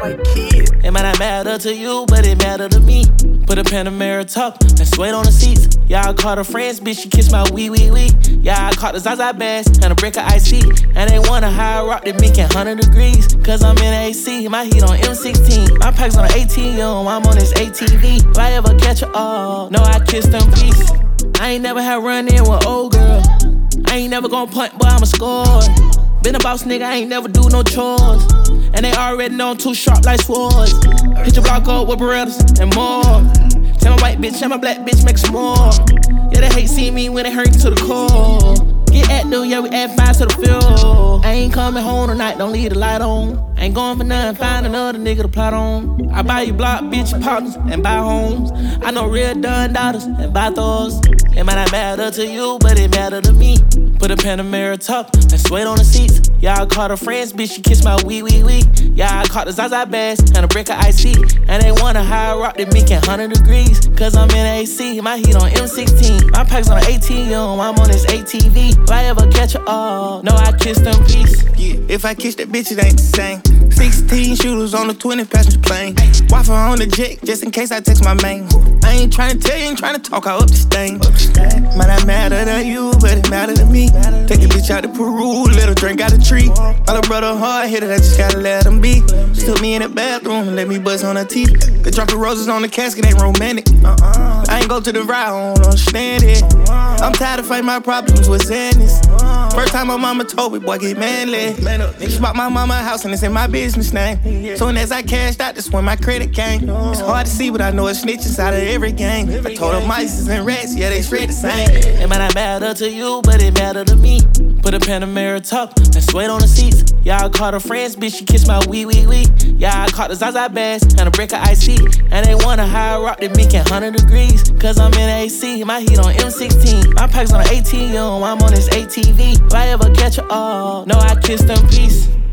like kids. It might not matter to you, but it matter to me. Put a Panamera top and sweat on the seats. Yeah, I caught her friends, bitch, she kissed my wee. Yeah, I caught the Zaza bass and a brick of icy. And they wonder how I rock the Mickey 100 degrees. Cause I'm in AC, my heat on M16. My pack's on an ATM, I'm on this ATV. If I ever catch her, oh, no, I kissed them peace. I ain't never had run in with old girl. I ain't never gon' punt, but I'ma score. Been a boss nigga, I ain't never do no chores. And they already know I'm too sharp like swords. Hit your block up with Berettas and more. Tell my white bitch and my black bitch make some more. Yeah, they hate seeing me when it hurt to the core. Get active, yeah, we add 5 to the field. I ain't coming home tonight, don't leave the light on. I ain't going for nothing, find another nigga to plot on. I buy you block, bitch, partners, and buy homes. I know real done daughters and buy those. It might not matter to you, but it matter to me. Put a Panamera top and sweat on the seats. Yeah, I caught her friends, bitch, she kissed my wee. Yeah, I caught the Zaza bass and a brick of icy. And they wonder how I rock the Mickey 100 degrees. Cause I'm in AC, my heat on M16. My pack's on an ATM, I'm on this ATV. If I ever catch her, oh, no, I kissed them peace. Yeah, if I kiss that bitch, it ain't the same. 16 shooters on the 20 passenger plane. Wi-Fi on the jet, just in case I text my main. I ain't tryna tell you, ain't tryna talk, I up the stain. Might not matter to you, but it matter to me. Take a bitch out to Peru, let her drink out a tree. My little brother hard headed, I just gotta let him be. She took me in the bathroom and let me bust on her teeth. The drop of roses on the casket ain't romantic. I ain't go to the ride, I don't understand it. I'm tired of fighting my problems with sadness. First time my mama told me, boy, get manly. She bought my mama a house and it's in my business name. Soon as I cashed out, that's when my credit came. It's hard to see, but I know it's snitches out of every gang. I told them mice and rats, yeah, they shred the same. It might not matter to you, but it matter to me. Put a Panamera top and sweat on the seats. Yeah, I caught her friends, bitch, she kissed my wee. Yeah, I caught the Zaza bass and a brick of icy. And they wonder how I rock the Mickey 100 degrees. Cause I'm in AC, my heat on M16. My pack's on an ATM, I'm on this ATV. If I ever catch her, oh, no, I kissed them peace.